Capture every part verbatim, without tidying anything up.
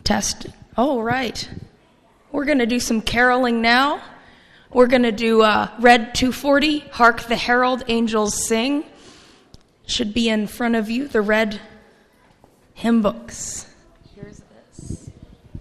Test. Oh, right. We're going to do some caroling now. We're going to do uh, Red two forty, Hark the Herald Angels Sing. Should be in front of you, the red hymn books. Here's this.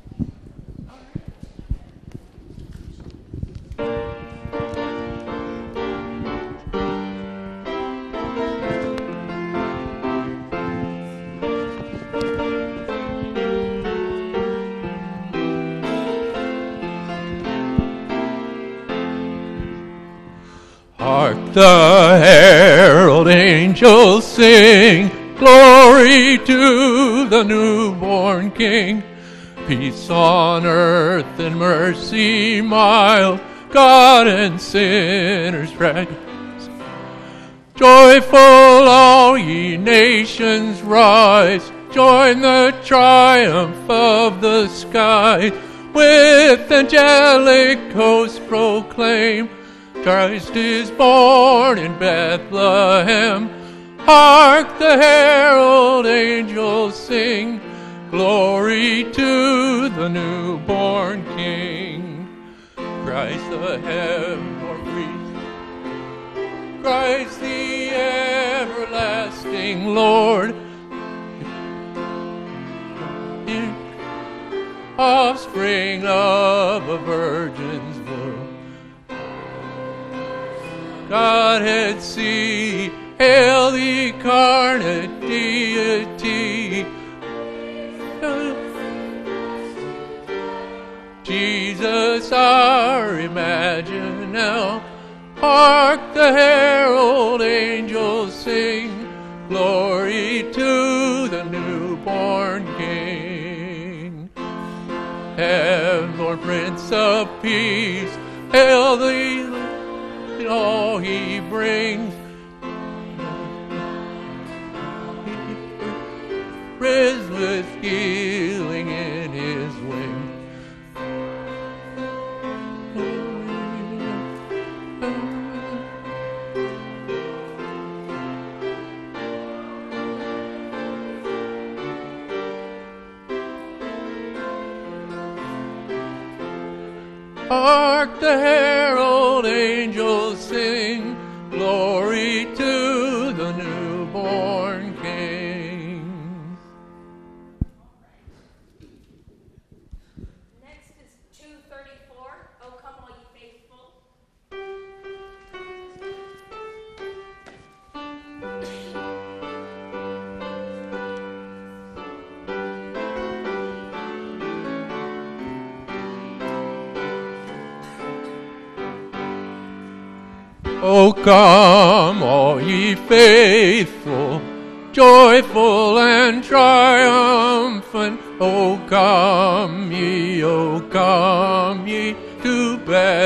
Hark the herald angels sing, glory to the newborn King. Peace on earth and mercy mild, God and sinners praise. Joyful all ye nations rise, join the triumph of the sky. With angelic hosts proclaim, Christ is born in Bethlehem. Hark the herald angels sing, glory to the newborn King. Christ the heaven-born priest, Christ the everlasting Lord, offspring of a virgin's womb. Godhead see, hail the incarnate deity. Jesus our Emmanuel, hark the herald angels sing, glory to the newborn King. Heaven-born Prince of Peace, hail the all he brings, risen with healing in his wings. Hark the herald angels sing, glory to the newborn King. Next is two thirty-four, O come all ye faithful. O come, all ye faithful, joyful and triumphant. O come ye, O come ye to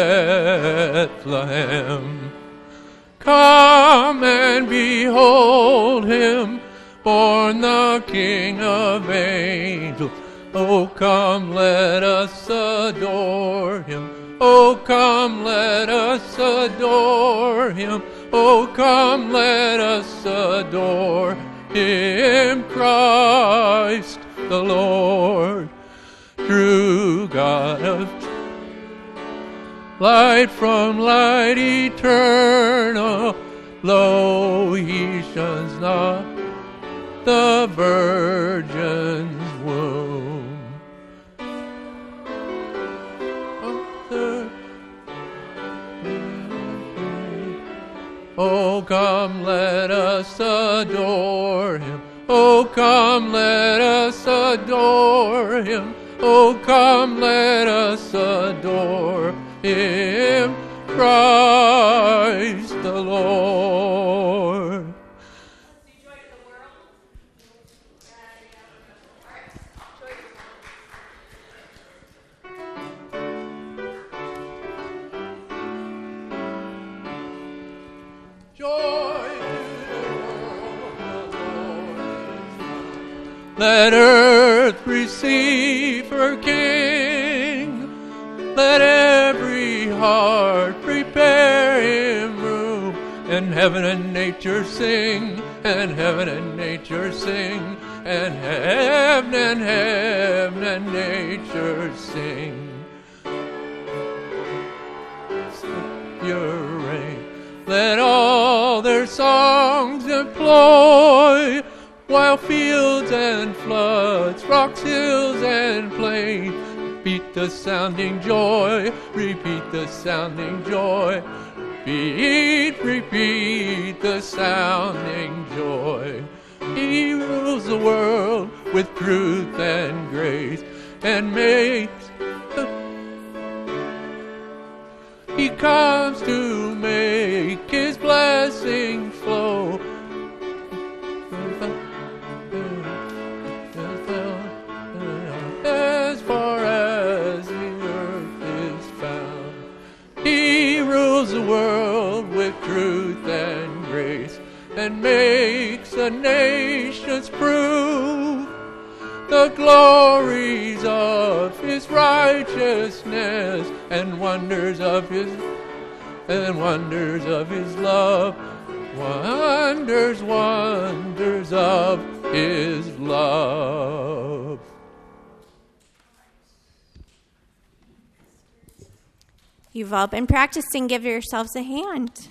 Bethlehem. Come and behold him, born the King of angels. O come, let us adore him. O come, let us adore him. O come, let us adore him, Christ the Lord. True God of light from light eternal, lo, he shuns not the virgin's womb. Oh, come, let us adore him. Oh, come, let us adore him. Oh, come, let us adore him, Christ the Lord. Let earth receive her King. Let every heart prepare him room. And heaven and nature sing, and heaven and nature sing, and heaven and heaven and nature sing. Your reign, let all their songs employ, while fields and floods, rocks, hills, and plains repeat the sounding joy, repeat the sounding joy, repeat, repeat the sounding joy. He rules the world with truth and grace, and makes the He comes to make His blessings flow. As far as the earth is found, He rules the world with truth and grace, and makes the nations prove the glories of His righteousness, and wonders of His and wonders of His love, wonders, wonders of His love. You've all been practicing. Give yourselves a hand.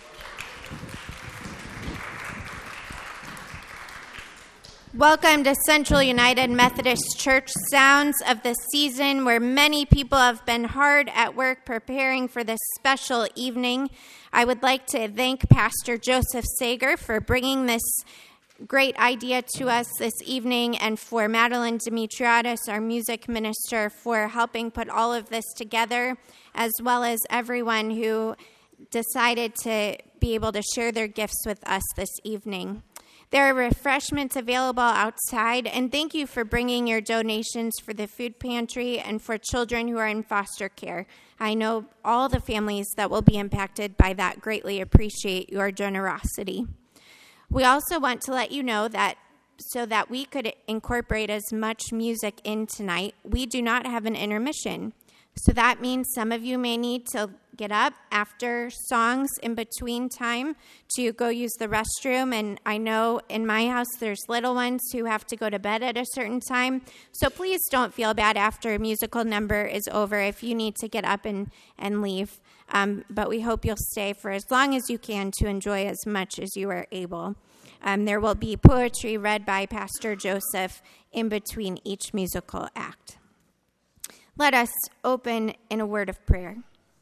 Welcome to Central United Methodist Church, sounds of the season where many people have been hard at work preparing for this special evening. I would like to thank Pastor Joseph Sager for bringing this great idea to us this evening, and for Madeline Demetriadis, our music minister, for helping put all of this together, as well as everyone who decided to be able to share their gifts with us this evening. There are refreshments available outside, and thank you for bringing your donations for the food pantry and for children who are in foster care. I know all the families that will be impacted by that greatly appreciate your generosity. We also want to let you know that so that we could incorporate as much music in tonight, we do not have an intermission. So that means some of you may need to get up after songs in between time to go use the restroom. And I know in my house there's little ones who have to go to bed at a certain time. So please don't feel bad after a musical number is over if you need to get up and, and leave. Um, but we hope you'll stay for as long as you can to enjoy as much as you are able. Um, there will be poetry read by Pastor Joseph in between each musical act. Let us open in a word of prayer.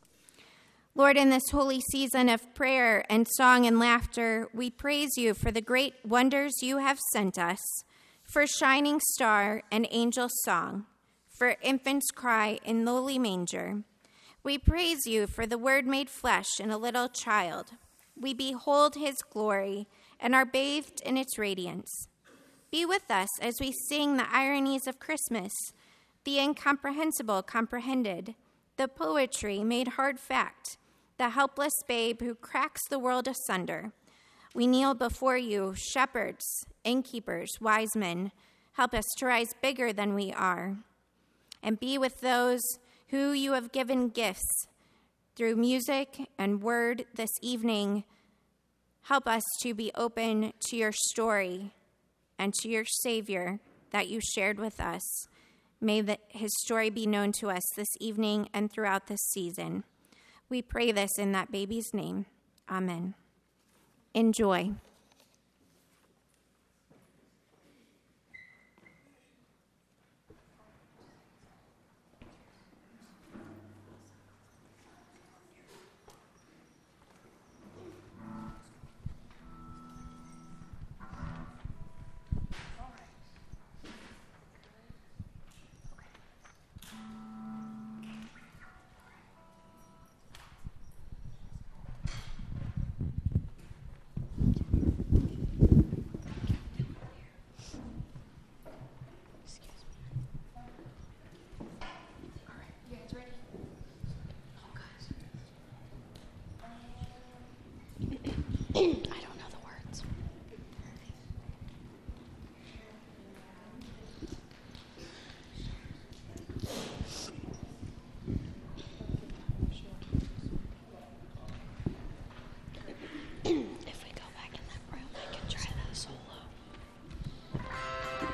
Lord, in this holy season of prayer and song and laughter, we praise you for the great wonders you have sent us, for shining star and angel song, for infant's cry in lowly manger. We praise you for the word made flesh in a little child. We behold his glory and are bathed in its radiance. Be with us as we sing the ironies of Christmas, the incomprehensible comprehended, the poetry made hard fact, the helpless babe who cracks the world asunder. We kneel before you, shepherds, innkeepers, wise men. Help us to rise bigger than we are. And be with those who you have given gifts through music and word this evening. Help us to be open to your story and to your Savior that you shared with us. May the, his story be known to us this evening and throughout this season. We pray this in that baby's name. Amen. Enjoy. I don't know the words. If we go back in that room, I can try that solo.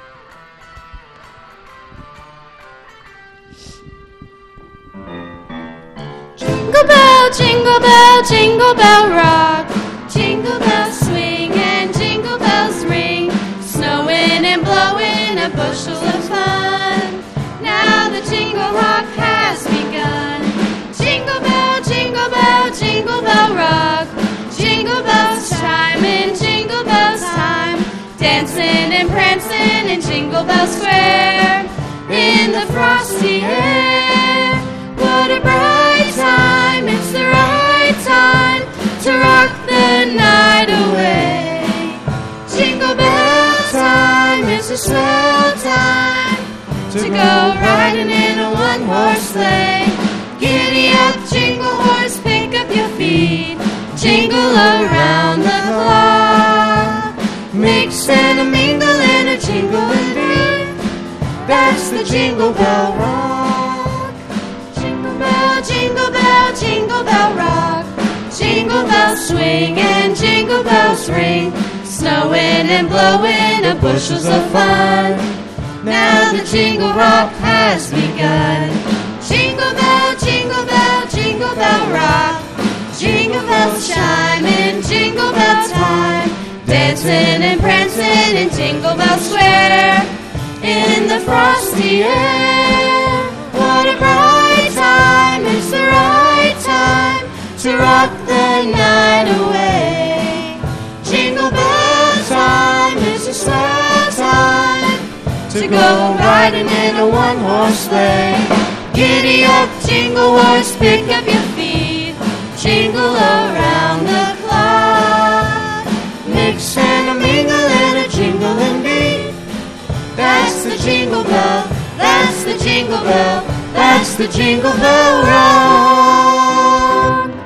Jingle bell rock, jingle bells swing and jingle bells ring, snowing and blowing a bushel of fun. Now the jingle rock has begun. Jingle bell, jingle bell, jingle bell rock, jingle bells chiming, jingle bells time, dancing and prancing in Jingle Bell Square in the frosty air. What a bright time, it's the right time to rock the night away. Jingle bell time is a swell time to go riding in a one-horse sleigh. Giddy up, jingle horse, pick up your feet, jingle around the clock. Mix and a mingle and a jingle and beat, that's the Jingle Bell Rock. Jingle bell, jingle bell, jingle bell rock, jingle bells swing and jingle bells ring, snowing and blowing a bushels of fun. Now the jingle rock has begun. Jingle bell, jingle bell, jingle bell rock, jingle bells chiming, jingle bell time, dancing and prancing in Jingle Bell Square in the frosty air. What a bright time, it's the right time to rock the night away. Jingle bell time is a swell time to go riding in a one-horse sleigh. Giddy up, jingle horse, pick up your feet, jingle around the clock. Mix and a mingle and a jingle and beat, that's the Jingle Bell, that's the Jingle Bell, that's the Jingle Bell Rock.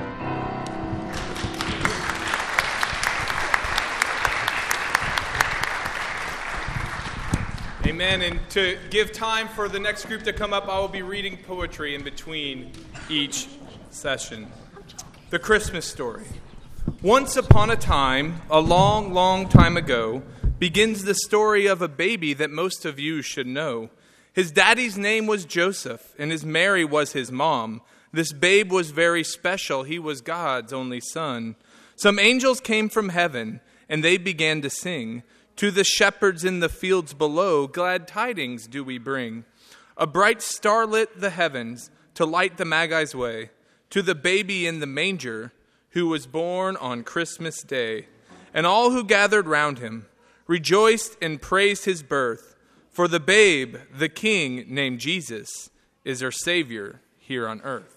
Amen. And to give time for the next group to come up, I will be reading poetry in between each session. The Christmas Story. Once upon a time, a long, long time ago, begins the story of a baby that most of you should know. His daddy's name was Joseph, and his Mary was his mom. This babe was very special. He was God's only son. Some angels came from heaven, and they began to sing. To the shepherds in the fields below, glad tidings do we bring. A bright star lit the heavens to light the Magi's way. To the baby in the manger, who was born on Christmas Day. And all who gathered round him rejoiced and praised his birth. For the babe, the King named Jesus, is our Savior here on earth.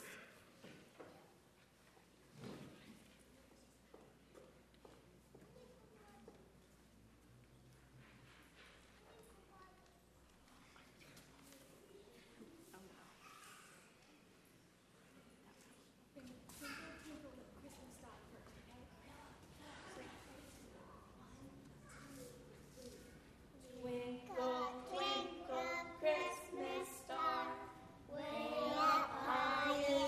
Twinkle, twinkle, Christmas star, way up high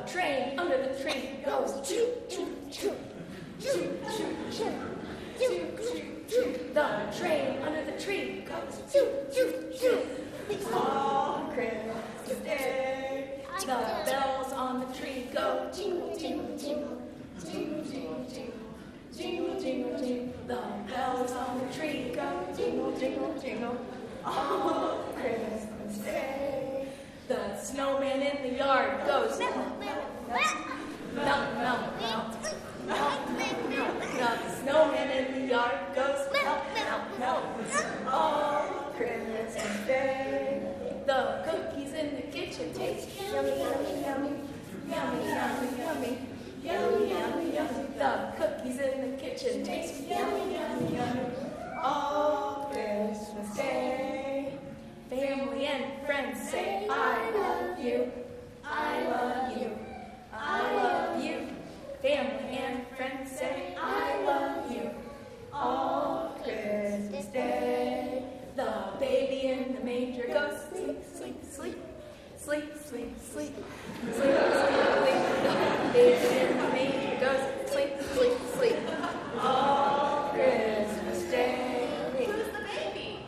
train under the tree goes choo, choo, choo, choo, choo, choo, choo, choo, choo. The train under the tree goes choo, choo, choo. On Christmas Day, the bells on the tree go jingle, jingle, jingle, jingle, jingle, jingle, jingle, jingle, jingle. The bells on the tree go jingle, jingle, jingle. On Christmas Day, the snowman in the yard goes melt, melt, melt, melt, melt, melt, melt. The snowman in the yard goes melt, melt, melt. On Christmas Day, the cookies in the kitchen taste yummy, yummy, yummy, yummy, yummy, yummy, yummy, yummy, yummy. The cookies in the kitchen taste yummy, yummy, yummy. On Christmas Day, family and friends say, I love you, I love you, I love you. Family and friends say, I love you. On Christmas Day, the baby in the manger goes sleep, sleep, sleep, sleep, sleep, sleep, sleep, sleep, sleep. The baby in the manger goes sleep, sleep, sleep. On Christmas Day. Who's the baby?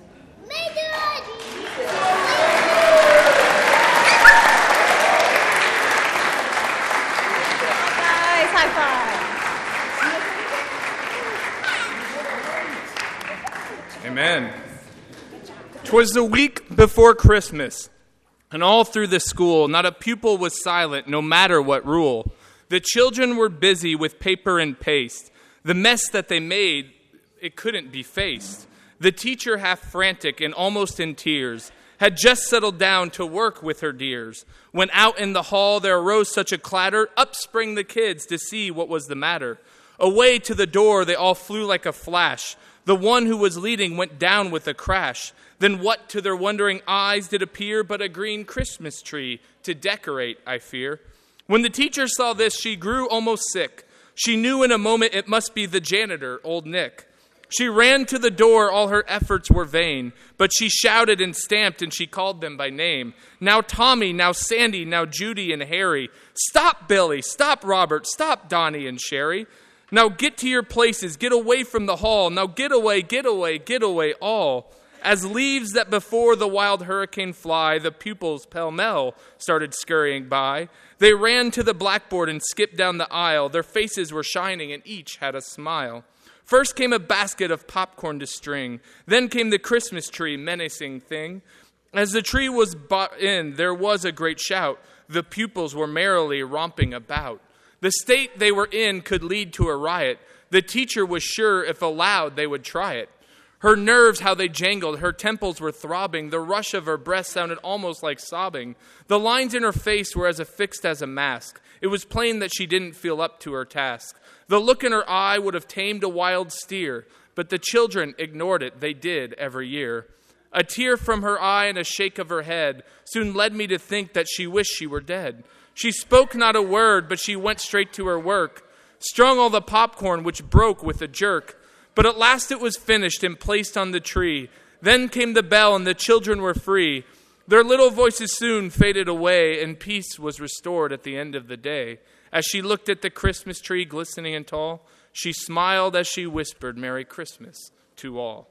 Guys, high five. Amen. 'Twas the week before Christmas, and all through the school, not a pupil was silent, no matter what rule. The children were busy with paper and paste. The mess that they made, it couldn't be faced. The teacher, half frantic and almost in tears, had just settled down to work with her dears. When out in the hall there arose such a clatter, up sprang the kids to see what was the matter. Away to the door they all flew like a flash. The one who was leading went down with a crash. Then what to their wondering eyes did appear but a green Christmas tree to decorate, I fear. When the teacher saw this, she grew almost sick. She knew in a moment it must be the janitor, old Nick. She ran to the door, all her efforts were vain, but she shouted and stamped and she called them by name. Now Tommy, now Sandy, now Judy and Harry. Stop, Billy, stop, Robert, stop, Donnie and Sherry. Now get to your places, get away from the hall. Now get away, get away, get away all. As leaves that before the wild hurricane fly, the pupils pell-mell started scurrying by. They ran to the blackboard and skipped down the aisle. Their faces were shining and each had a smile. First came a basket of popcorn to string. Then came the Christmas tree, menacing thing. As the tree was brought in, there was a great shout. The pupils were merrily romping about. The state they were in could lead to a riot. The teacher was sure if allowed they would try it. Her nerves, how they jangled, her temples were throbbing. The rush of her breath sounded almost like sobbing. The lines in her face were as affixed as a mask. It was plain that she didn't feel up to her task. The look in her eye would have tamed a wild steer, but the children ignored it. They did every year. A tear from her eye and a shake of her head soon led me to think that she wished she were dead. She spoke not a word, but she went straight to her work, strung all the popcorn, which broke with a jerk. But at last it was finished and placed on the tree. Then came the bell and the children were free. Their little voices soon faded away, and peace was restored at the end of the day. As she looked at the Christmas tree glistening and tall, she smiled as she whispered, Merry Christmas to all.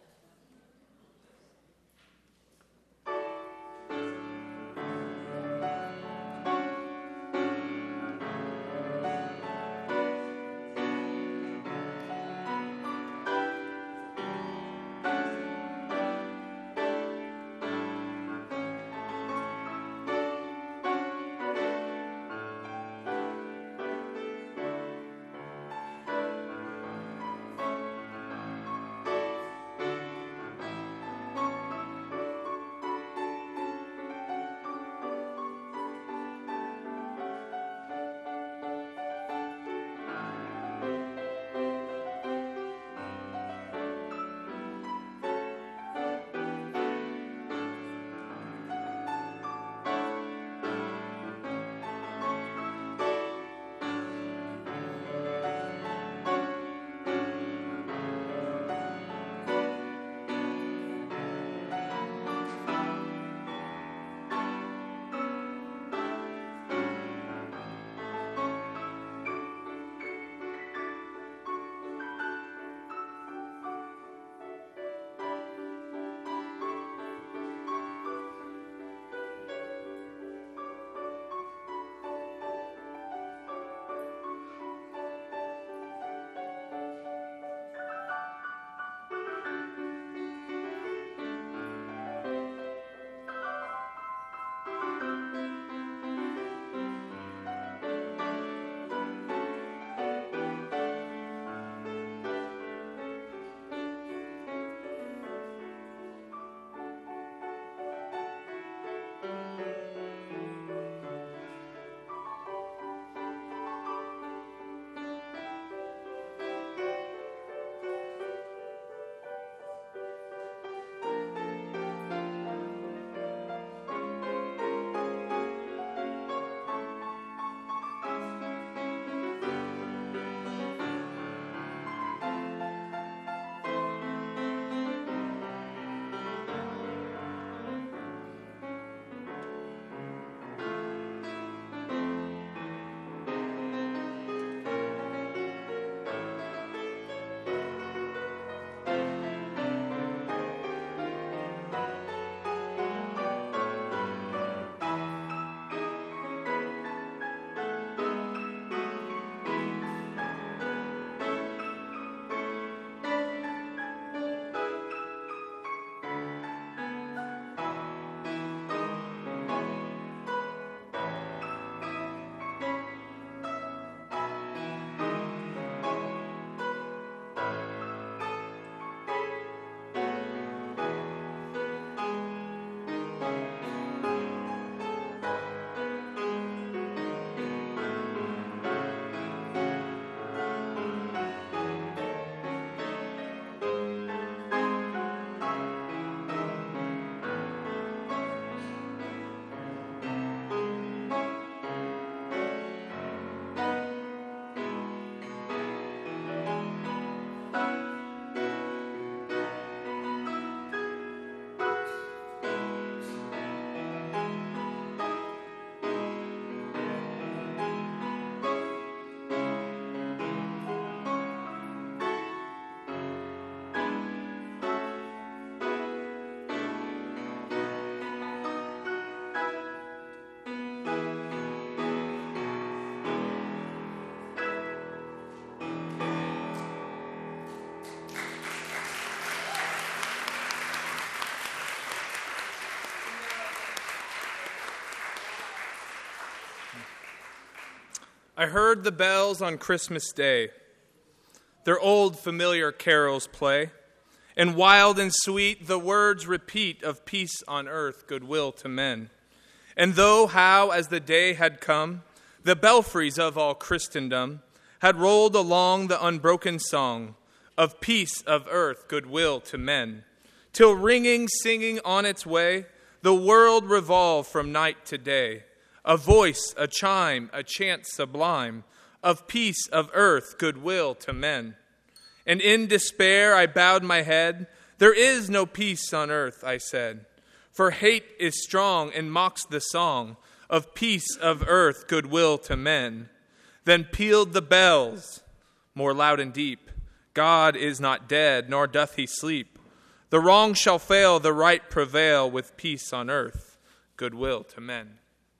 I heard the bells on Christmas Day. Their old familiar carols play, and wild and sweet the words repeat of peace on earth, goodwill to men. And though how, as the day had come, the belfries of all Christendom had rolled along the unbroken song of peace of earth, goodwill to men, till ringing, singing on its way, the world revolved from night to day, a voice, a chime, a chant sublime, of peace of earth, goodwill to men. And in despair I bowed my head. There is no peace on earth, I said, for hate is strong and mocks the song of peace of earth, goodwill to men. Then pealed the bells, more loud and deep. God is not dead, nor doth he sleep. The wrong shall fail, the right prevail, with peace on earth, goodwill to men.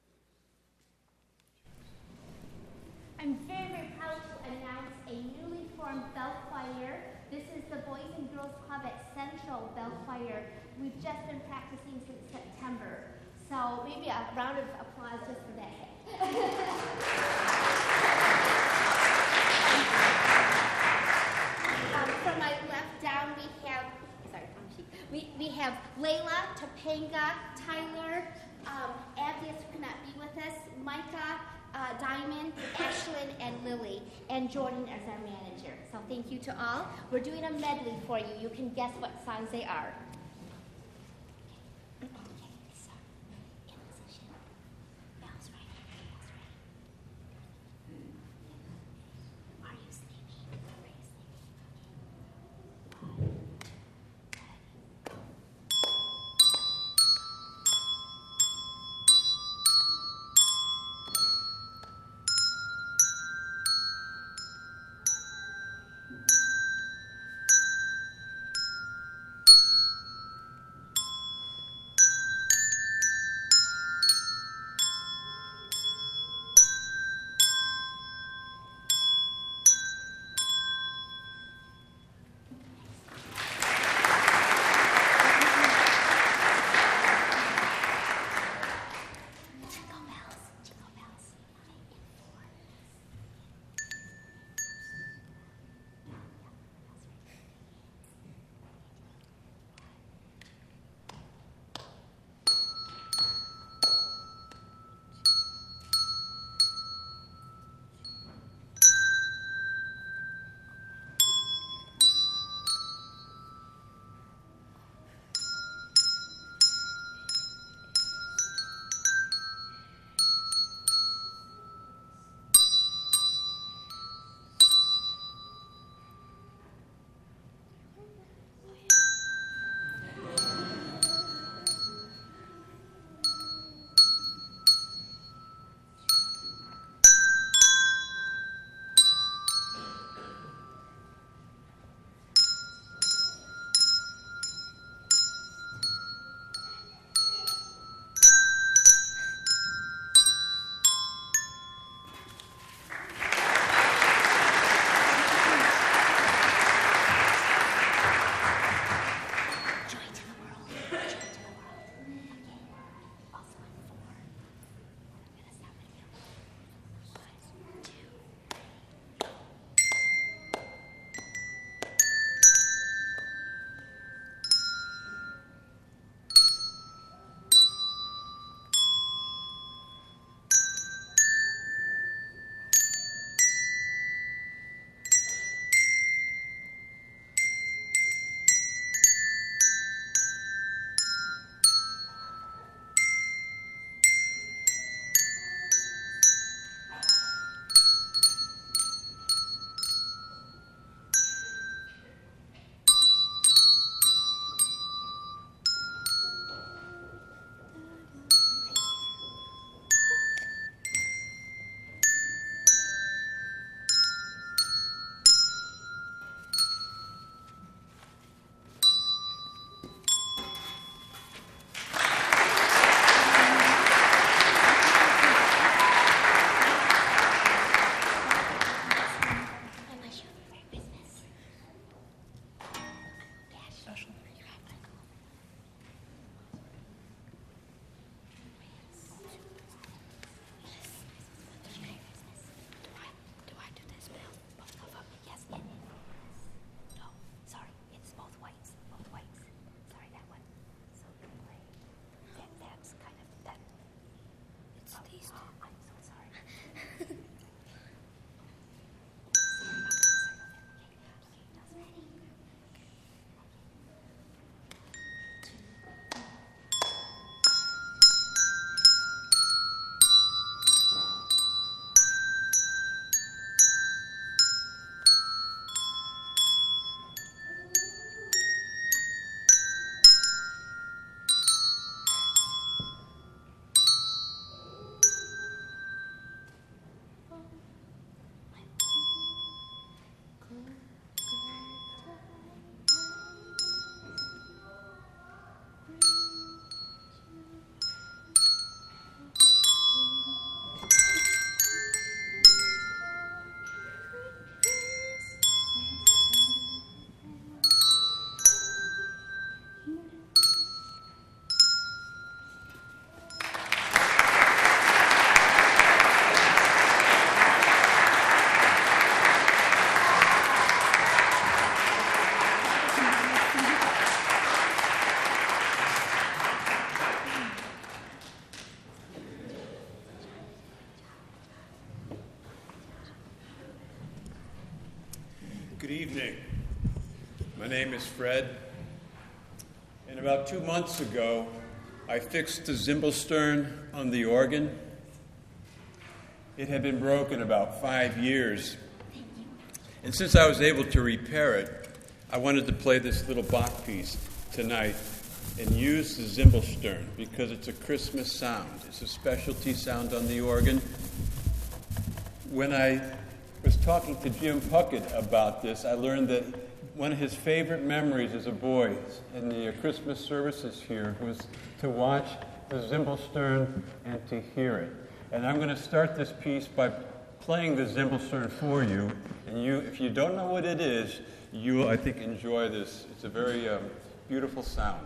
I'm very, very proud to announce a newly formed Bell Choir. This is the Boys and Girls Club at Central Bell Choir. We've just been practicing since September. So maybe a round of applause just for that. um, from my left down, we have, sorry, we, we have Layla, Topanga, Tyler, um, Abdias, who cannot be with us, Micah, Uh, Diamond, Ashlyn, and Lily, and Jordan as our manager. So thank you to all. We're doing a medley for you. You can guess what songs they are. Good evening. My name is Fred, and about two months ago, I fixed the Zimbelstern on the organ. It had been broken about five years, and since I was able to repair it, I wanted to play this little Bach piece tonight and use the Zimbelstern because it's a Christmas sound. It's a specialty sound on the organ. When I was talking to Jim Puckett about this, I learned that one of his favorite memories as a boy in the Christmas services here was to watch the Zimbelstern and to hear it. And I'm going to start this piece by playing the Zimbelstern for you. And you, if you don't know what it is, you will, I think, enjoy this. It's a very um, beautiful sound.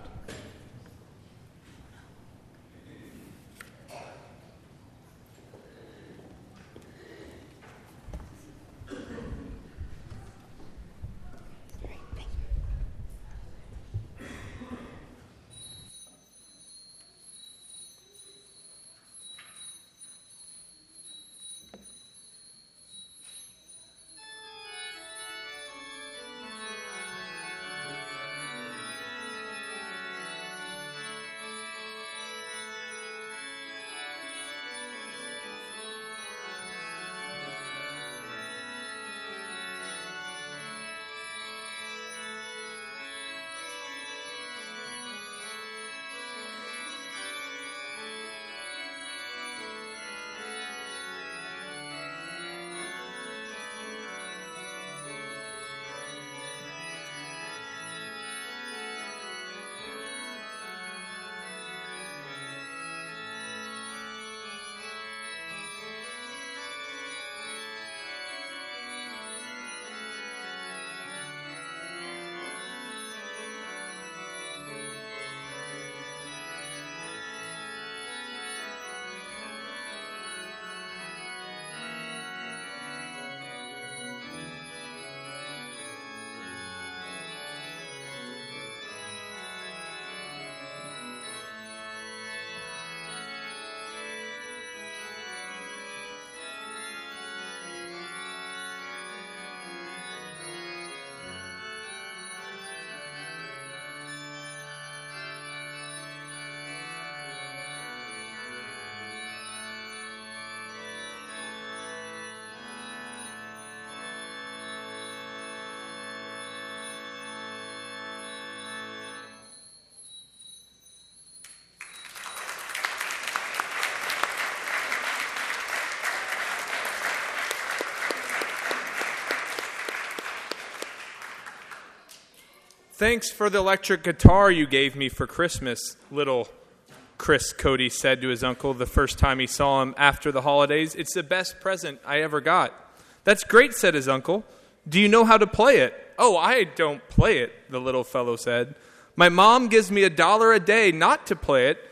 Thanks for the electric guitar you gave me for Christmas, little Chris Cody said to his uncle the first time he saw him after the holidays. It's the best present I ever got. That's great, said his uncle. Do you know how to play it? Oh, I don't play it, the little fellow said. My mom gives me a dollar a day not to play it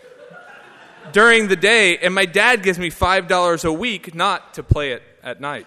during the day, and my dad gives me five dollars a week not to play it at night.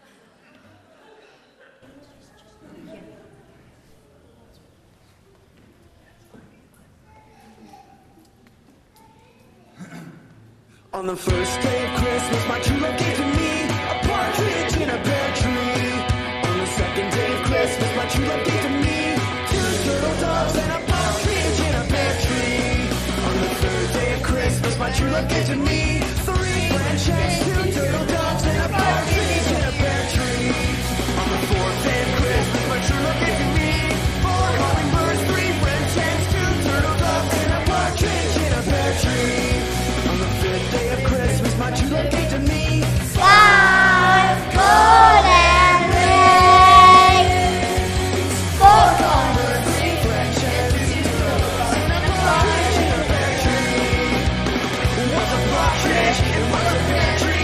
On the first day of Christmas, my true love gave to me a partridge in a pear tree. On the second day of Christmas, my true love gave to me two turtle doves and a partridge in a pear tree. On the third day of Christmas, my true love gave to me three French hens, two turtle doves and a partridge in a pear tree. On the fourth day of Christmas, my true love gave to me four hummingbirds, three French hens, two turtle doves and a partridge in a pear tree. On the fifth day of Christmas, my true love gave to me five golden rings, four corners, three French hens, two turtles, and a partridge in a pear tree. What's a partridge? And what's a pear tree?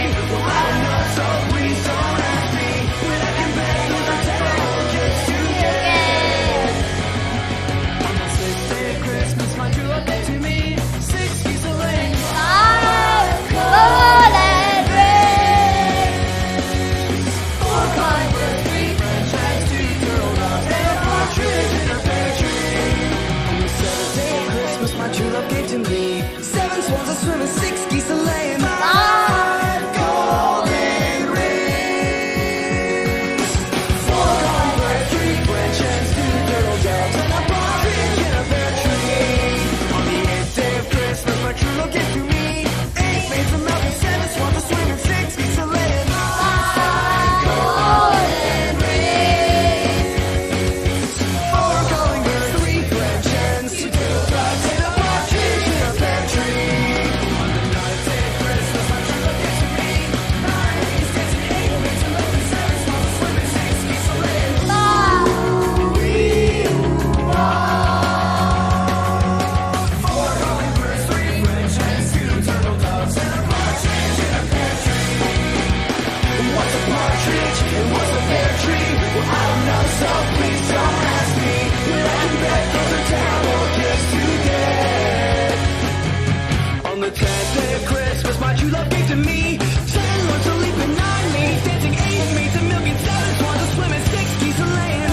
true love gave to me. Ten lords to leap and nine maids dancing, eight maids a million, seven swans to swim and six geese a laying.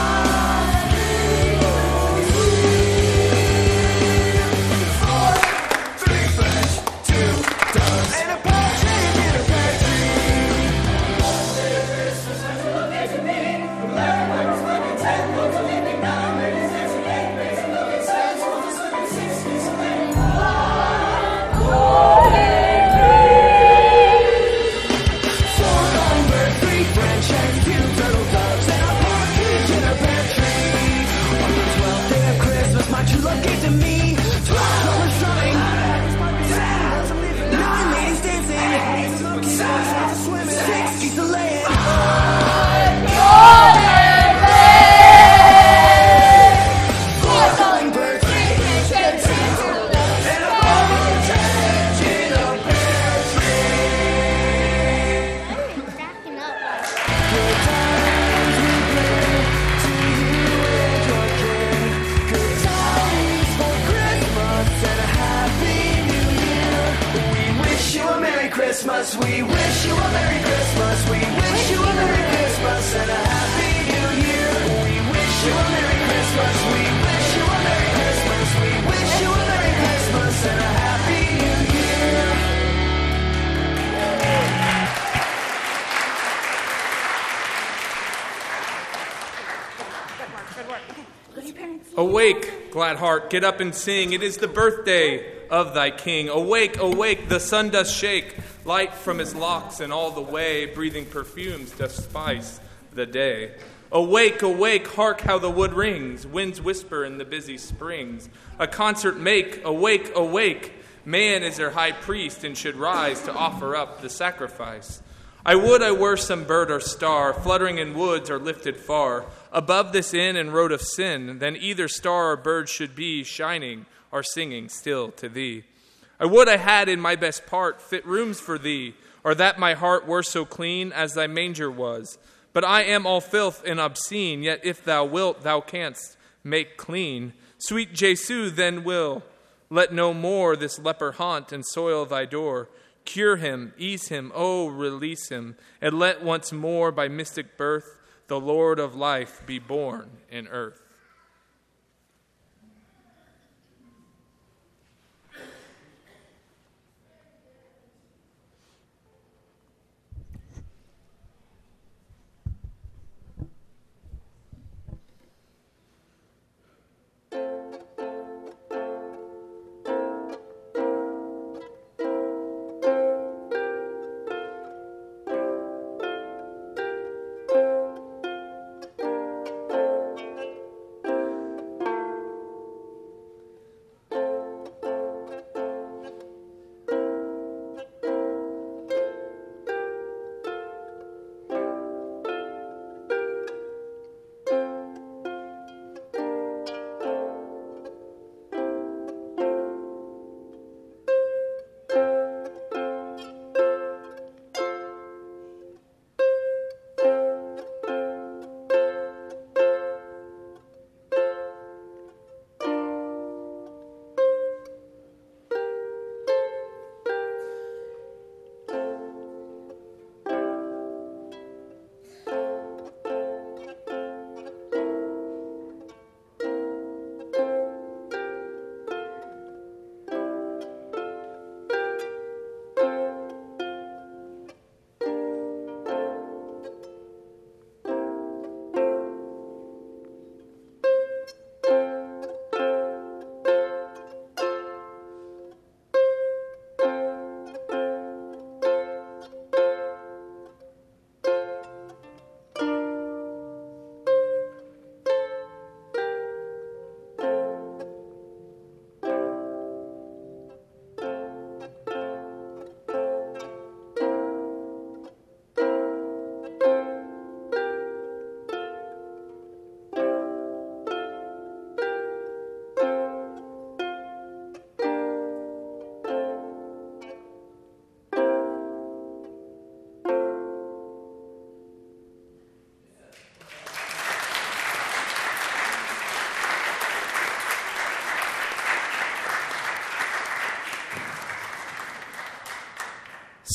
Four, three fish, two doves, and a partridge in a pear tree. My true love gave to me. Twelve drummers drumming, nine ladies dancing, seven swimming, six geese a laying. Four calling birds, three fish, and two turtles, and a partridge in a pear tree. Backing up. Good times we bring to you and your kin. Good times for Christmas and a happy new year. We wish you a Merry Christmas. We wish you a Merry Christmas. We wish you a Merry Christmas and a happy new year. We wish you a Merry Christmas. We wish you a Merry Christmas. We wish you a Merry Christmas and a happy new year. Awake, glad heart, get up and sing. It is the birthday of thy King. Awake, awake, the sun does shake. Light from his locks, and all the way breathing perfumes doth spice the day. Awake, awake, hark how the wood rings. Winds whisper in the busy springs. A concert make, awake, awake. Man is their high priest and should rise to offer up the sacrifice. I would I were some bird or star, fluttering in woods or lifted far, above this inn and road of sin, then either star or bird should be shining or singing still to thee. I would I had in my best part fit rooms for thee, or that my heart were so clean as thy manger was. But I am all filth and obscene, yet if thou wilt, thou canst make clean. Sweet Jesu then will, let no more this leper haunt and soil thy door. Cure him, ease him, oh, release him, and let once more by mystic birth the Lord of life be born in earth.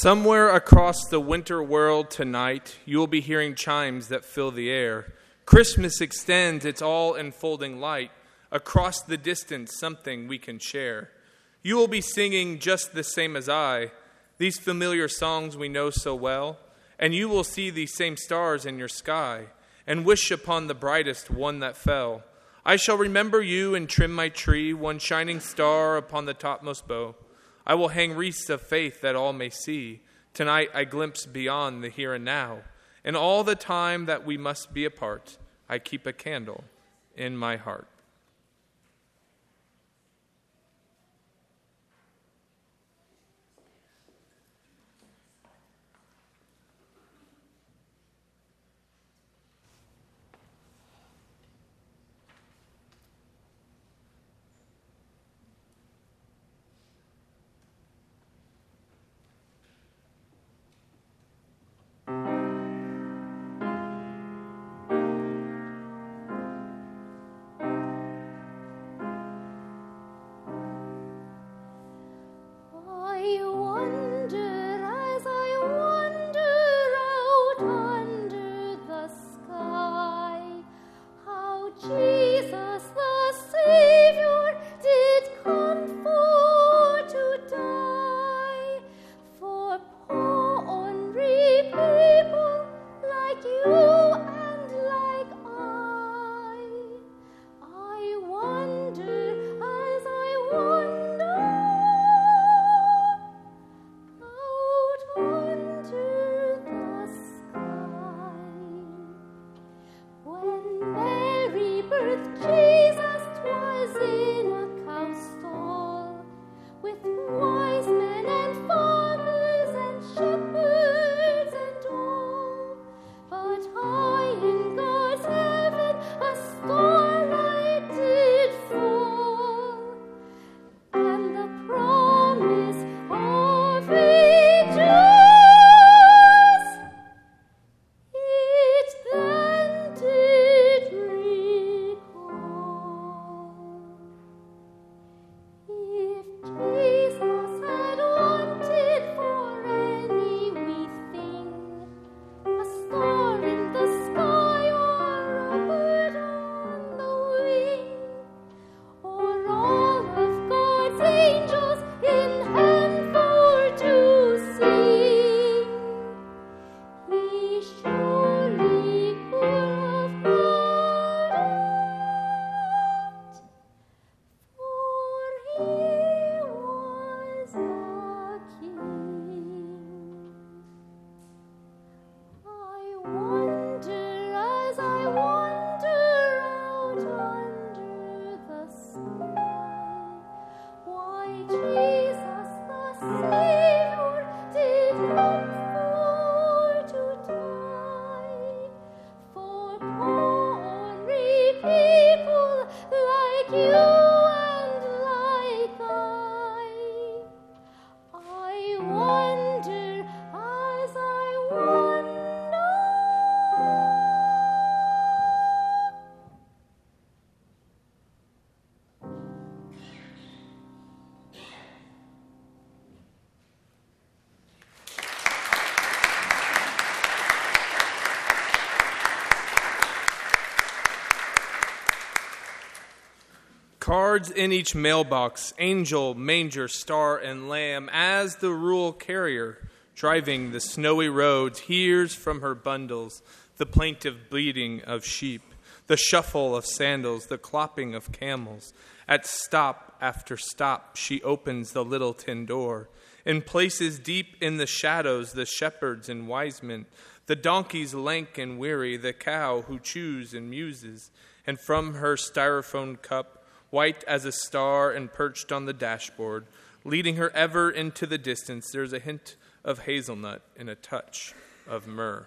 Somewhere across the winter world tonight, you will be hearing chimes that fill the air. Christmas extends its all-enfolding light. Across the distance, something we can share. You will be singing just the same as I, these familiar songs we know so well, and you will see these same stars in your sky, and wish upon the brightest one that fell. I shall remember you and trim my tree, one shining star upon the topmost bough. I will hang wreaths of faith that all may see. Tonight I glimpse beyond the here and now. And all the time that we must be apart, I keep a candle in my heart. Cards in each mailbox, angel, manger, star, and lamb, as the rural carrier driving the snowy roads hears from her bundles the plaintive bleating of sheep, the shuffle of sandals, the clopping of camels. At stop after stop she opens the little tin door. In places deep in the shadows, the shepherds and wise men, the donkeys lank and weary, the cow who chews and muses, and from her styrofoam cup, white as a star and perched on the dashboard, leading her ever into the distance, there's a hint of hazelnut and a touch of myrrh.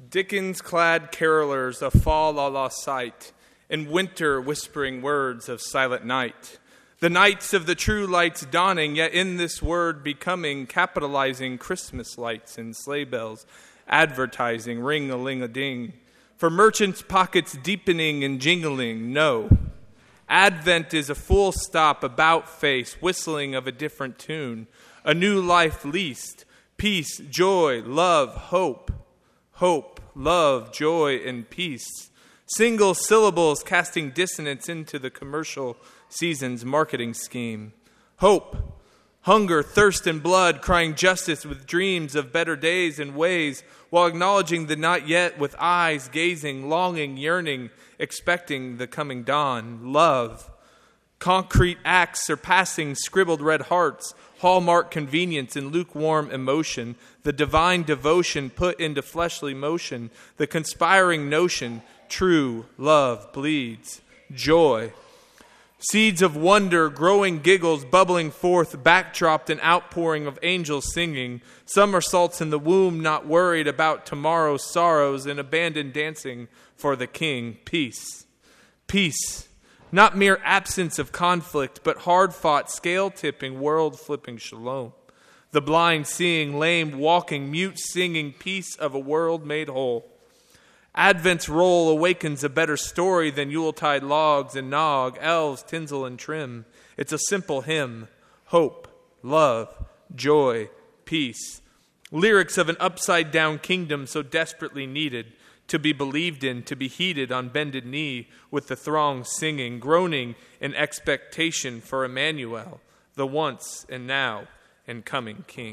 Dickens-clad carolers of fall a lost sight, in winter whispering words of silent night. The nights of the true light's dawning, yet in this word becoming, capitalizing Christmas lights and sleigh bells, advertising ring-a-ling-a-ding. For merchants' pockets deepening and jingling, no. Advent is a full stop, about face, whistling of a different tune. A new life leased, peace, joy, love, hope. Hope, love, joy, and peace. Single syllables casting dissonance into the commercial season's marketing scheme. Hope, hunger, thirst, and blood, crying justice with dreams of better days and ways, while acknowledging the not yet with eyes gazing, longing, yearning, expecting the coming dawn. Love, concrete acts surpassing scribbled red hearts, hallmark convenience and lukewarm emotion, the divine devotion put into fleshly motion, the conspiring notion, true love bleeds, joy. Seeds of wonder, growing giggles, bubbling forth, backdropped an outpouring of angels singing, somersaults in the womb, not worried about tomorrow's sorrows, and abandoned dancing for the King. Peace. Peace. Not mere absence of conflict, but hard-fought, scale-tipping, world-flipping shalom. The blind seeing, lame walking, mute singing, peace of a world made whole. Advent's roll awakens a better story than Yuletide logs and nog, elves, tinsel, and trim. It's a simple hymn. Hope, love, joy, peace. Lyrics of an upside-down kingdom so desperately needed, to be believed in, to be heeded on bended knee, with the throng singing, groaning in expectation for Emmanuel, the once and now and coming King.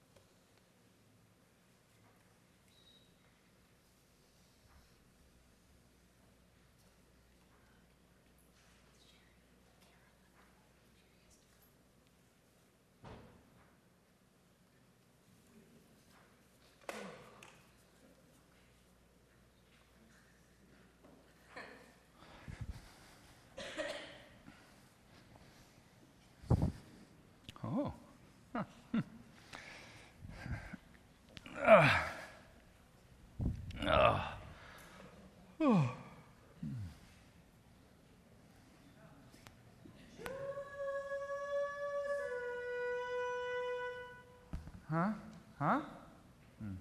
Oh. Huh. Hmm. Uh. Uh. Oh. Huh? Huh? Hmm.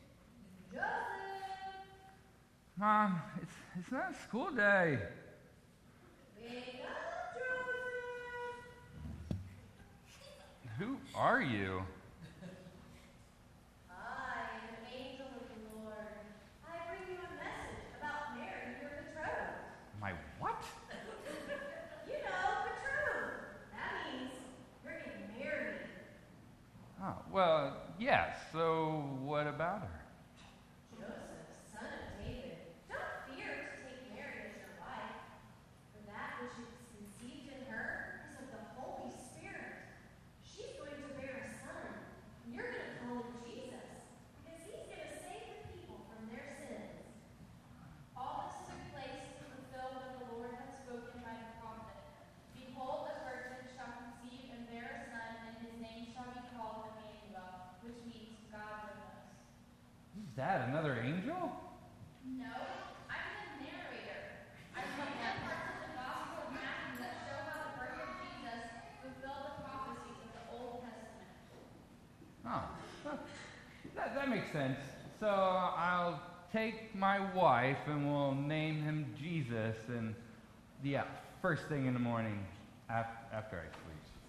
Mom, it's it's not school day. Who are you? I am an angel of the Lord. I bring you a message about Mary, your betrothed. My what? You know, betrothed. That means you're getting married. Oh, well, yes. So what about her? Joseph, son of David, don't fear to take Mary as your wife, for that which is conceived in her is of the Holy Spirit. She's going to bear a son, and you're going to call him Jesus, because he's going to save the people from their sins. All this took place to fulfill what the Lord had spoken by the prophet. Behold, a virgin shall conceive and bear a son, and his name shall be called Emmanuel, which means God with us. Who's that? Another angel? No, I'm the narrator. I point out parts of the Gospel of Matthew that show how the birth of Jesus fulfilled the prophecies of the Old Testament. Oh, well, that, that makes sense. So I'll take my wife and we'll name him Jesus, and yeah, first thing in the morning af- after I sleep.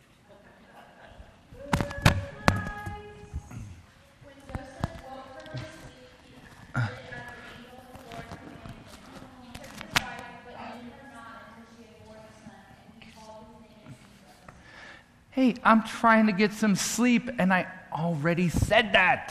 When Joseph woke from his sleep, he considered as the angel of the Lord commanded him. He took his wife, but knew her not until she had borne a son, and he called his name Jesus. Hey, I'm trying to get some sleep, and I already said that.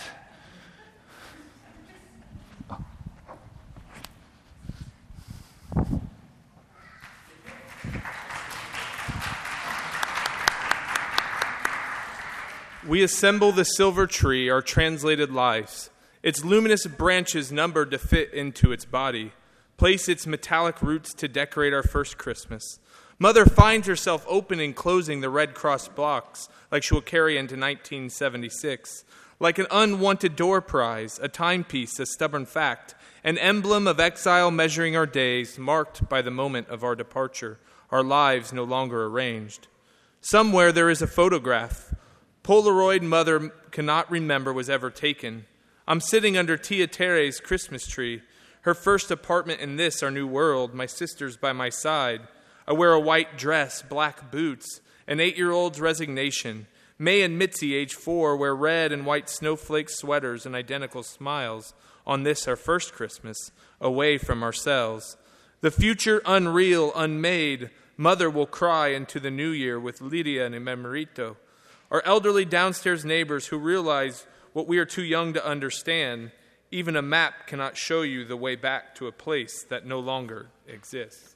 We assemble the silver tree, our translated lives, its luminous branches numbered to fit into its body, place its metallic roots to decorate our first Christmas. Mother finds herself opening and closing the Red Cross blocks like she will carry into nineteen seventy-six. Like an unwanted door prize, a timepiece, a stubborn fact, an emblem of exile measuring our days, marked by the moment of our departure, our lives no longer arranged. Somewhere there is a photograph. Polaroid mother cannot remember was ever taken. I'm sitting under Tia Tere's Christmas tree, her first apartment in this, our new world, my sister's by my side. I wear a white dress, black boots, an eight-year-old's resignation. May and Mitzi, age four, wear red and white snowflake sweaters and identical smiles on this, our first Christmas, away from ourselves. The future unreal, unmade, mother will cry into the new year with Lydia and Emerito. Our elderly downstairs neighbors who realize what we are too young to understand, even a map cannot show you the way back to a place that no longer exists.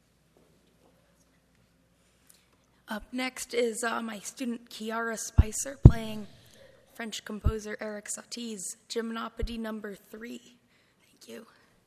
Up next is uh, my student Kiara Spicer playing French composer Eric Satie's Gymnopédie number three. Thank you.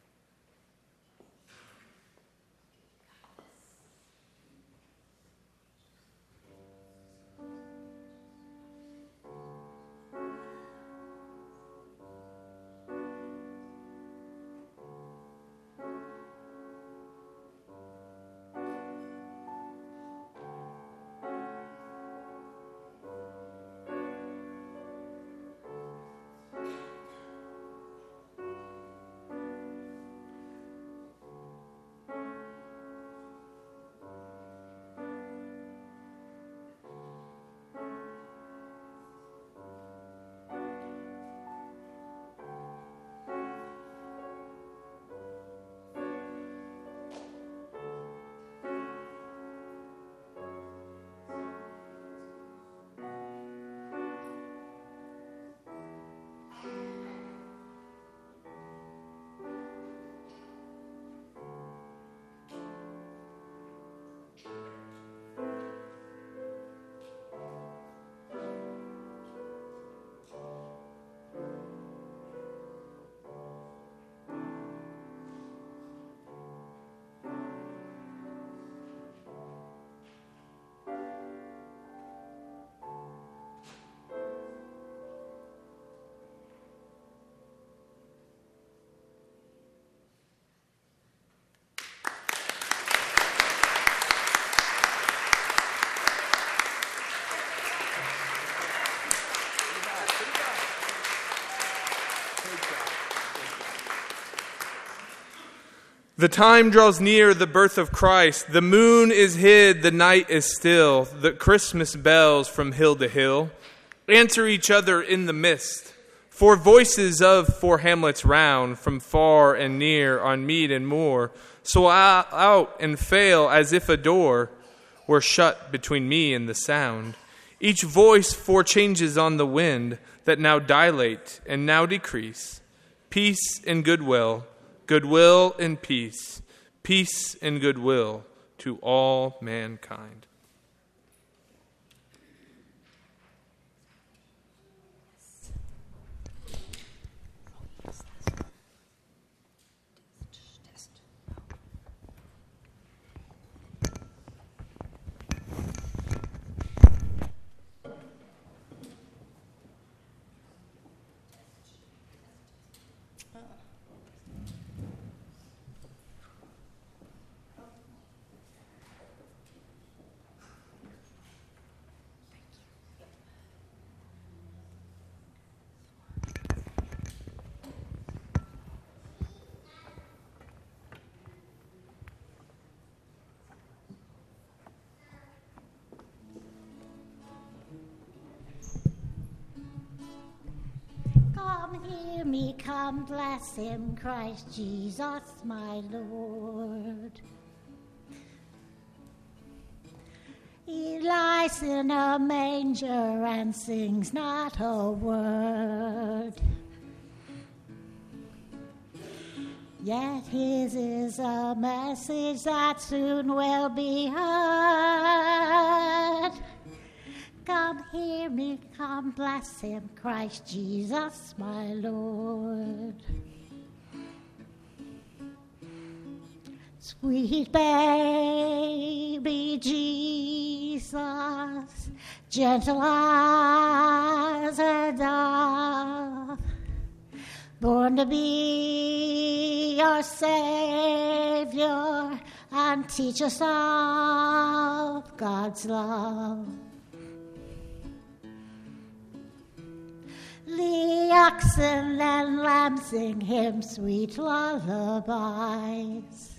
The time draws near the birth of Christ. The moon is hid, the night is still. The Christmas bells from hill to hill answer each other in the mist. Four voices of four hamlets round, from far and near, on mead and moor, so out, out and fail as if a door were shut between me and the sound. Each voice four changes on the wind that now dilate and now decrease. Peace and goodwill. Goodwill and peace, peace and goodwill to all mankind. Come hear me, come bless him, Christ Jesus my Lord. He lies in a manger and sings not a word. Yet his is a message that soon will be heard. Come hear me, come bless him, Christ Jesus my Lord. Sweet baby Jesus, gentle as a dove, born to be our Savior and teach us of God's love. The oxen and lambs sing him sweet lullabies.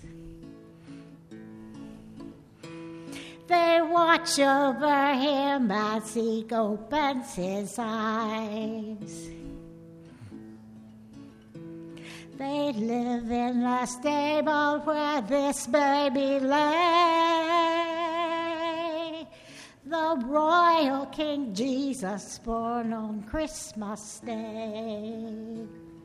They watch over him as he opens his eyes. They live in a stable where this baby lay. The royal King Jesus born on Christmas Day.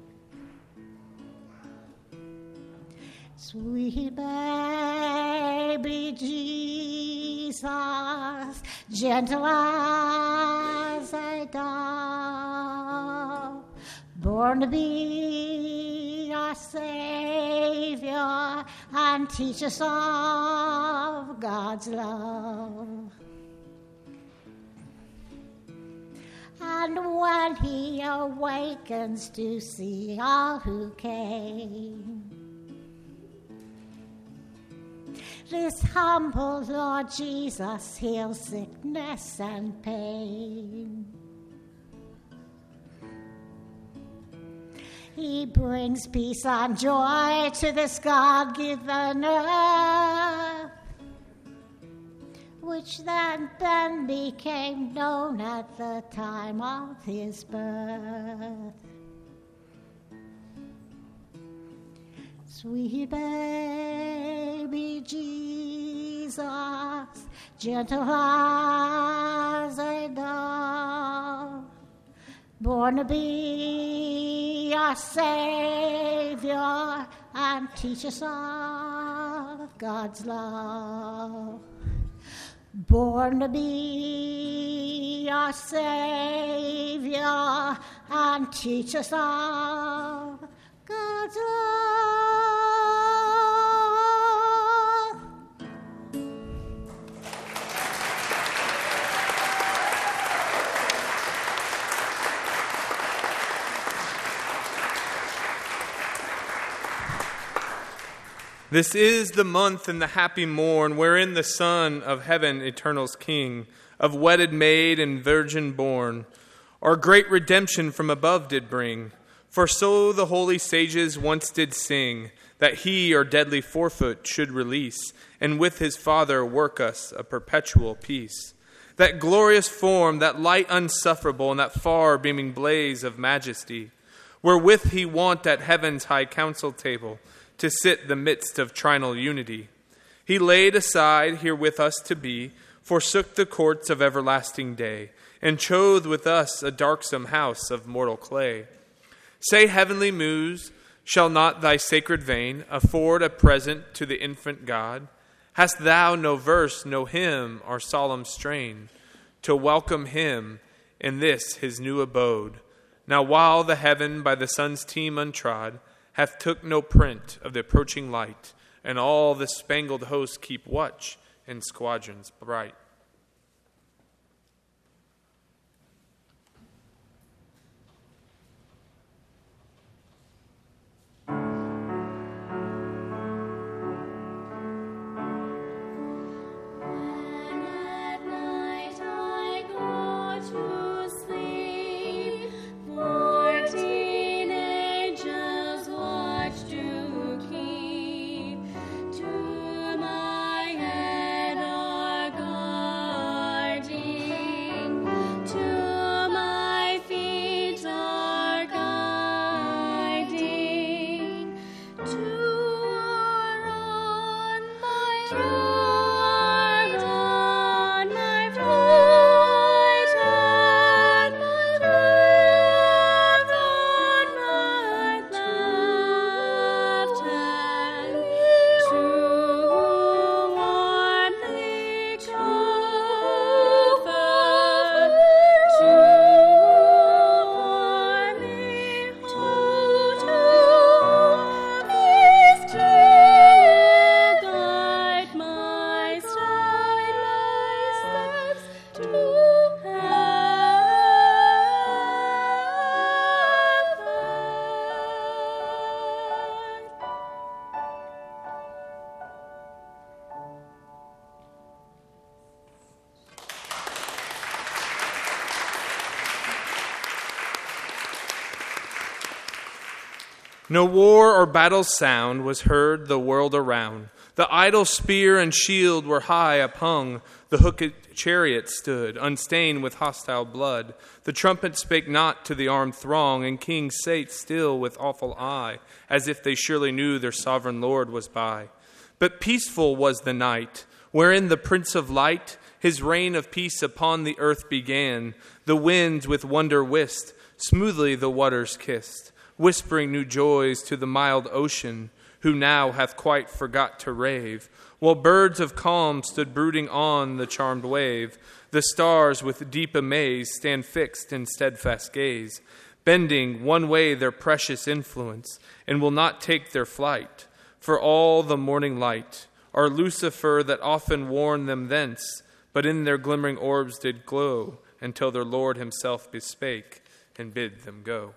Sweet baby Jesus, gentle as a dove, born to be our Savior and teach us of God's love. And when he awakens to see all who came, this humble Lord Jesus heals sickness and pain. He brings peace and joy to this God-given earth, which then, then became known at the time of his birth. Sweet baby Jesus, gentle as a dove, born to be our Savior and teach us of God's love. Born to be our Savior and teach us of God's love. This is the month and the happy morn, wherein the Son of heaven, eternal's King, of wedded maid and virgin born, our great redemption from above did bring. For so the holy sages once did sing, that he our deadly forfeit should release, and with his Father work us a perpetual peace. That glorious form, that light unsufferable, and that far beaming blaze of majesty, wherewith he wont at heaven's high council table, to sit the midst of trinal unity. He laid aside here with us to be, forsook the courts of everlasting day, and chose with us a darksome house of mortal clay. Say, heavenly muse, shall not thy sacred vein afford a present to the infant God? Hast thou no verse, no hymn, or solemn strain, to welcome him in this his new abode? Now while the heaven by the sun's team untrod, hath took no print of the approaching light, and all the spangled host keep watch in squadrons bright. No war or battle's sound was heard the world around. The idle spear and shield were high uphung. The hooked chariot stood, unstained with hostile blood. The trumpet spake not to the armed throng, and kings sate still with awful eye, as if they surely knew their sovereign Lord was by. But peaceful was the night, wherein the Prince of Light his reign of peace upon the earth began. The winds with wonder whist, smoothly the waters kissed, whispering new joys to the mild ocean, who now hath quite forgot to rave, while birds of calm stood brooding on the charmed wave. The stars with deep amaze stand fixed in steadfast gaze, bending one way their precious influence, and will not take their flight. For all the morning light are Lucifer that often warned them thence, but in their glimmering orbs did glow, until their Lord himself bespake, and bid them go.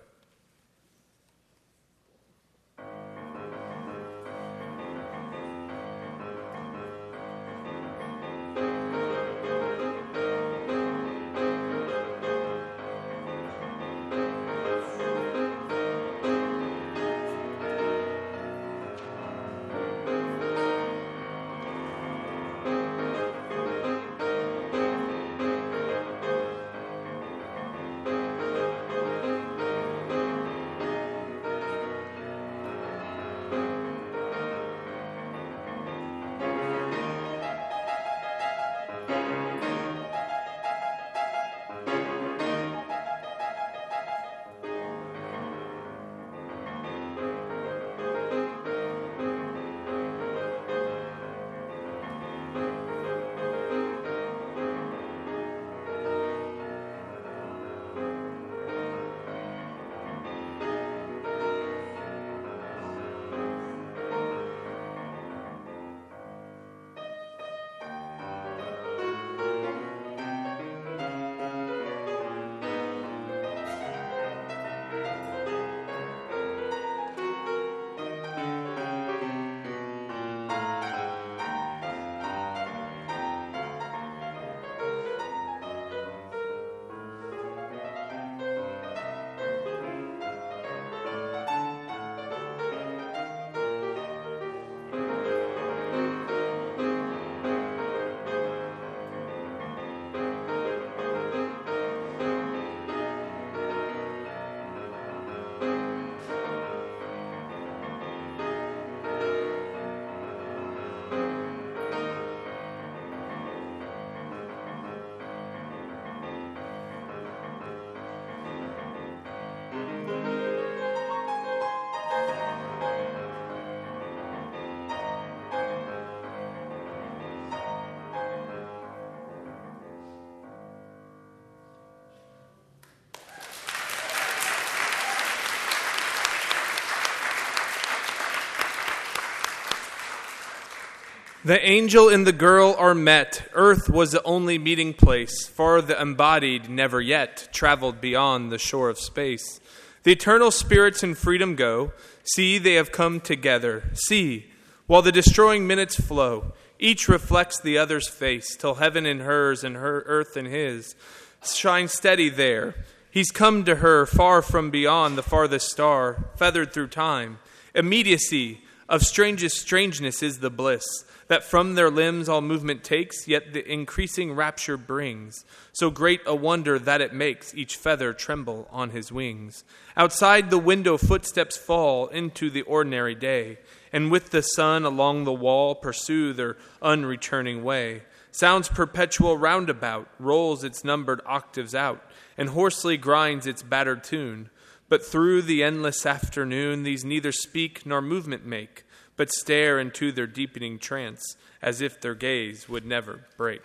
The angel and the girl are met. Earth was the only meeting place, for the embodied never yet traveled beyond the shore of space. The eternal spirits in freedom go. See, they have come together. See, while the destroying minutes flow, each reflects the other's face, till heaven in hers and her earth in his shine steady there. He's come to her far from beyond the farthest star, feathered through time. Immediacy of strangest strangeness is the bliss, that from their limbs all movement takes, yet the increasing rapture brings. So great a wonder that it makes each feather tremble on his wings. Outside the window footsteps fall into the ordinary day, and with the sun along the wall pursue their unreturning way. Sounds perpetual roundabout, rolls its numbered octaves out, and hoarsely grinds its battered tune. But through the endless afternoon these neither speak nor movement make, but stare into their deepening trance, as if their gaze would never break.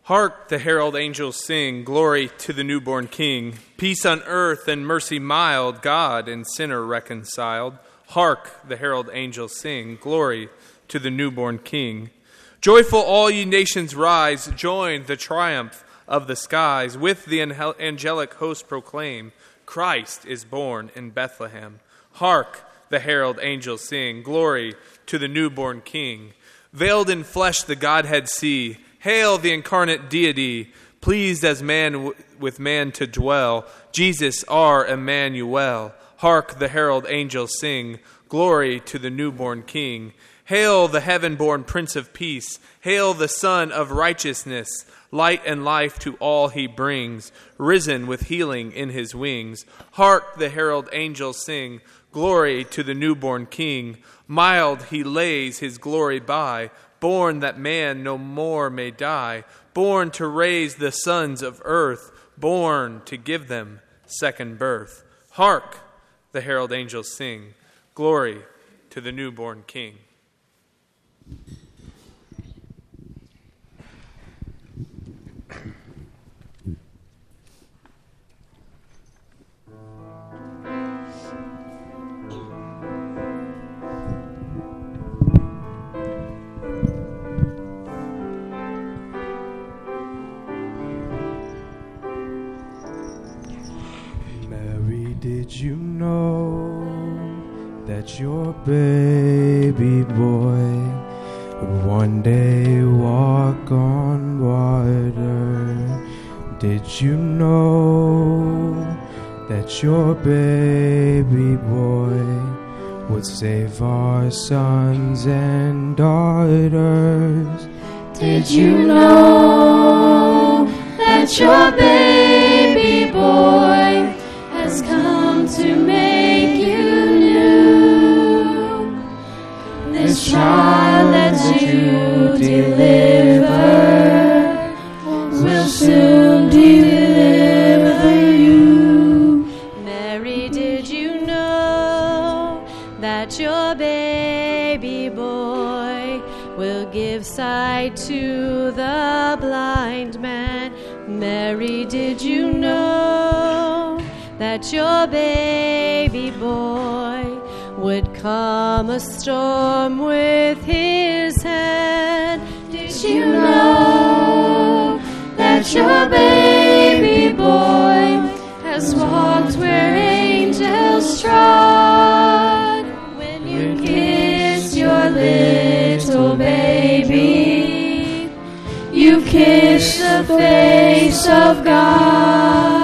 Hark, the herald angels sing, glory to the newborn King. Peace on earth and mercy mild, God and sinner reconciled. Hark, the herald angels sing, glory to the newborn King. Joyful all ye nations rise, join the triumph of the skies. With the angelic host proclaim, Christ is born in Bethlehem. Hark, the herald angels sing, glory to the newborn King. Veiled in flesh the Godhead see, hail the incarnate deity, pleased as man w- with man to dwell, Jesus our Emmanuel. Hark, the herald angels sing, glory to the newborn King. Hail the heaven-born Prince of Peace, hail the Son of Righteousness, light and life to all he brings, risen with healing in his wings. Hark, the herald angels sing, glory to the newborn King. Mild he lays his glory by, born that man no more may die, born to raise the sons of earth, born to give them second birth. Hark, the herald angels sing, glory to the newborn King. Did you know that your baby boy would one day walk on water? Did you know that your baby boy would save our sons and daughters? Did you know that your baby boy has come to make you new? This child that you deliver will soon deliver you. Mary, did you know that your baby boy will give sight to the blind man? Mary, did you know that your baby boy would calm a storm with his hand? Did you know that your baby boy has walked where angels trod? When you kiss your little baby, you kiss the face of God.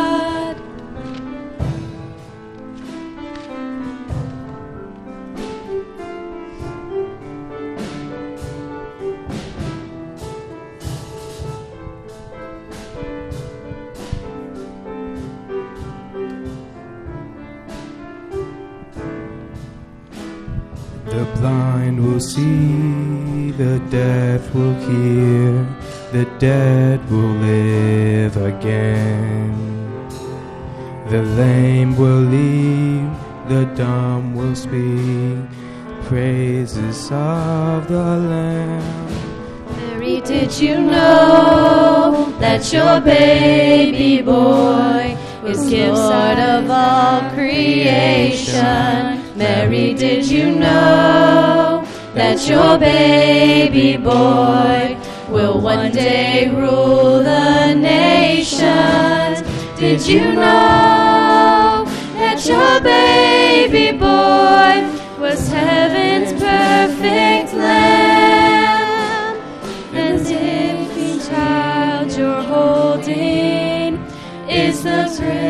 The blind will see, the deaf will hear, the dead will live again. The lame will leap, the dumb will speak, praises of the Lamb. Mary, did you know that your baby boy is Lord of all creation? Mary, did you know that your baby boy will one day rule the nations? Did you know that your baby boy was heaven's perfect lamb? And if the child you're holding is the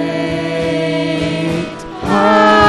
great I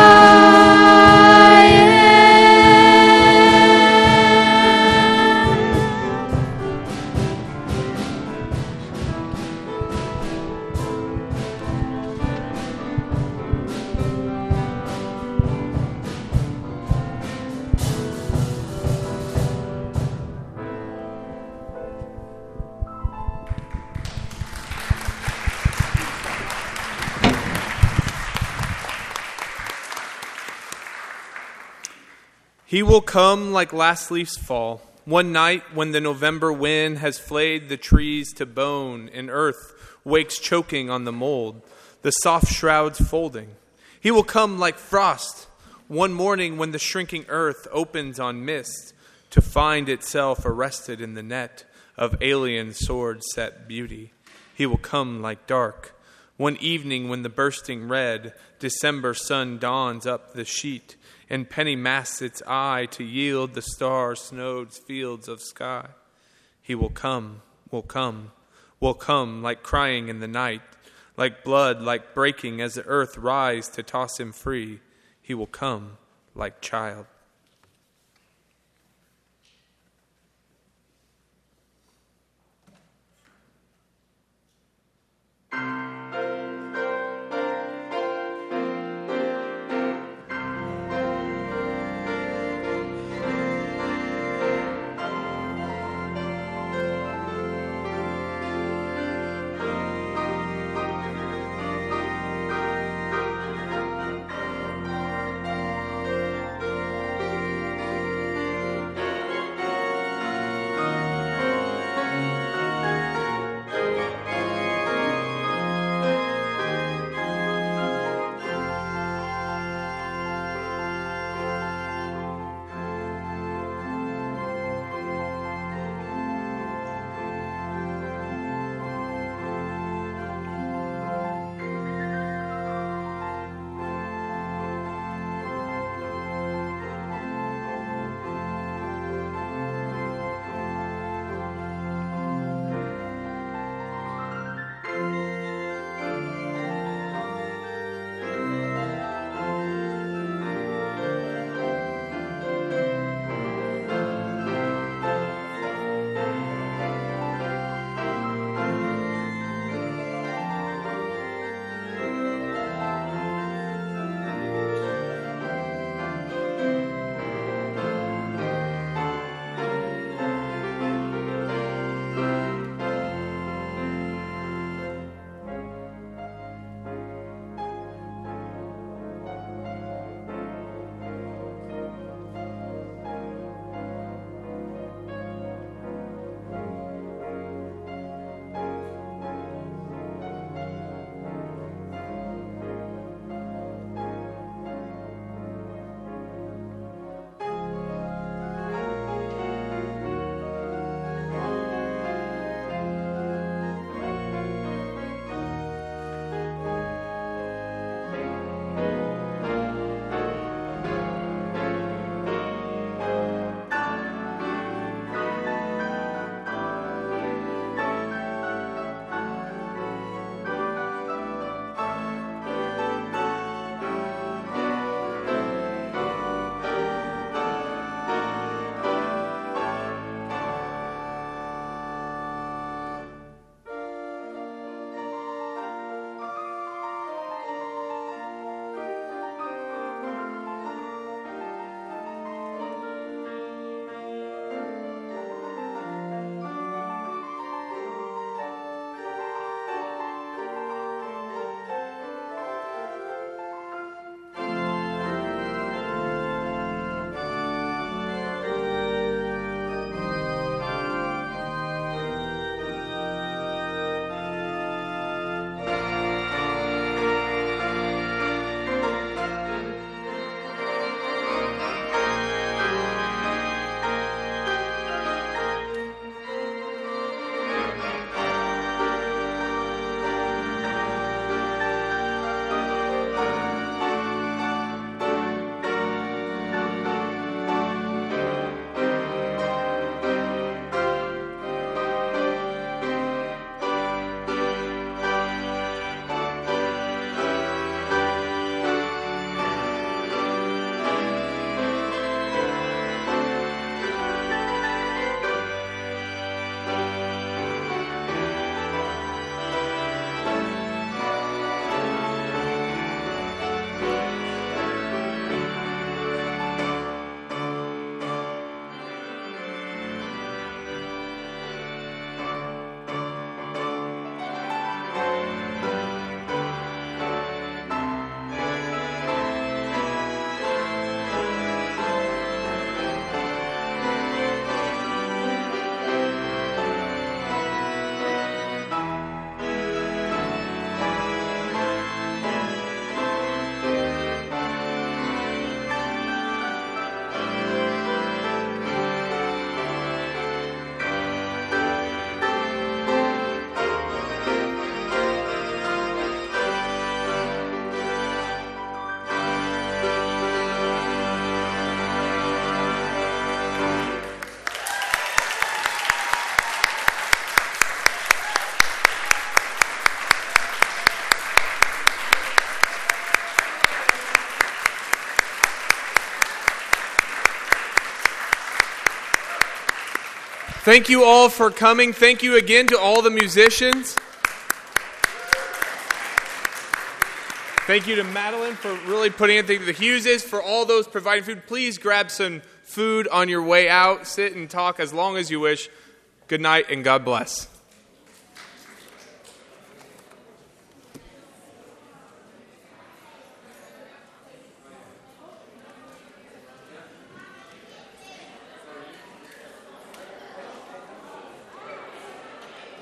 He will come like last leaves fall, One night when the November wind has flayed the trees to bone and earth wakes choking on the mold, the soft shrouds folding. He will come like frost one morning when the shrinking earth opens on mist to find itself arrested in the net of alien sword-set beauty. He will come like dark one evening when the bursting red December sun dawns up the sheet and penny masks its eye to yield the star-snowed fields of sky. He will come, will come, will come like crying in the night, like blood, like breaking as the earth rise to toss him free. He will come like child. Thank you all for coming. Thank you again to all the musicians. Thank you to Madeline for really putting in things. The Hugheses for all those providing food. Please grab some food on your way out. Sit and talk as long as you wish. Good night and God bless.